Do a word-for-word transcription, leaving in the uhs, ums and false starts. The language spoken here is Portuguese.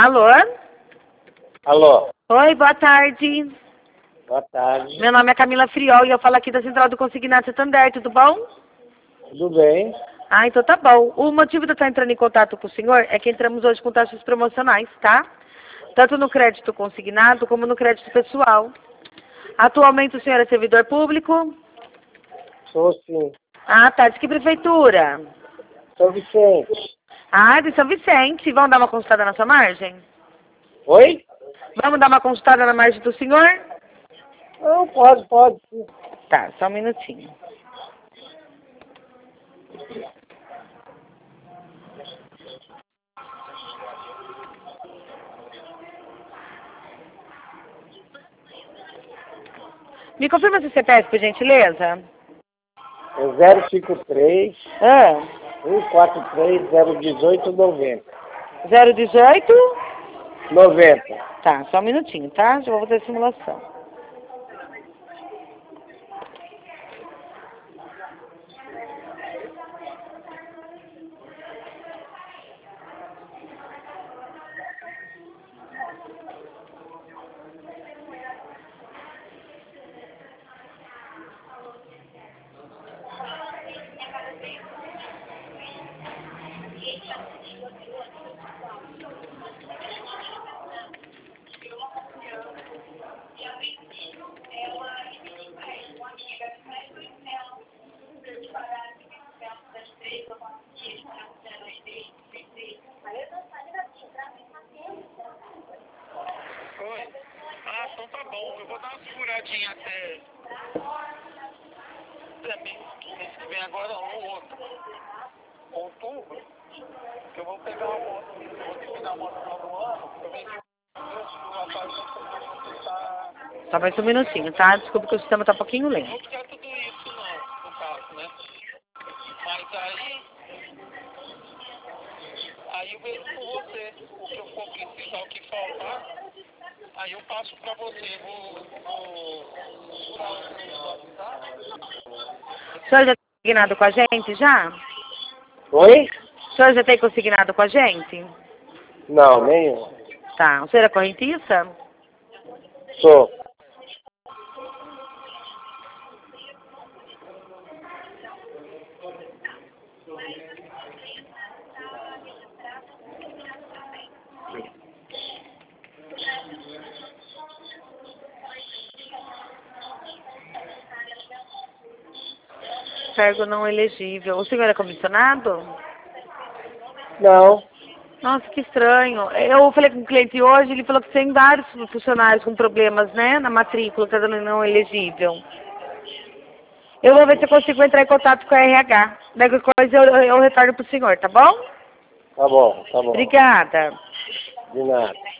Alô? Alô? Oi, boa tarde. Boa tarde. Meu nome é Camila Friol e eu falo aqui da Central do Consignado Santander, tudo bom? Tudo bem? Ah, então tá bom. O motivo de eu estar entrando em contato com o senhor é que entramos hoje com taxas promocionais, tá? Tanto no crédito consignado como no crédito pessoal. Atualmente o senhor é servidor público? Sou sim. Ah, tá. De que prefeitura? Sou Vicente. Ah, de São Vicente. Vamos dar uma consultada na sua margem? Oi? Vamos dar uma consultada na margem do senhor? Não, pode, pode sim. Tá, só um minutinho. Me confirma seu C P F, por gentileza? É zero cinco três, Ah, um quatro três, zero um oito, noventa. zero dezoito? noventa. Tá, só um minutinho, tá? Já vou fazer a simulação. Oi. Ah, então tá bom. Eu vou dar uma seguradinha até, até mês que mês que vem agora, um outro. Outubro, que eu vou pegar uma moto, eu vou ter que pegar uma moto no final do ano, eu vendi um apartamento pra você tá. Só mais um minutinho, tá? Desculpa que o sistema tá um pouquinho Não lento. vou precisar tudo isso não, no caso, né? Mas aí, aí eu vejo com você o que eu for precisar, o que faltar. Aí eu passo pra você, vou, vou dar o WhatsApp. O senhor já tem consignado com a gente, já? Oi? O senhor já tem consignado com a gente? Não, nenhum. Tá. O senhor é correntista? Sou. Cargo não elegível. O senhor é comissionado? Não. Nossa, que estranho. Eu falei com o cliente hoje, ele falou que tem vários funcionários com problemas, né, na matrícula, tá dando não elegível. Eu vou ver se eu consigo entrar em contato com a R H. Qualquer coisa eu, eu retorno pro senhor, tá bom? Tá bom, tá bom. Obrigada. De nada.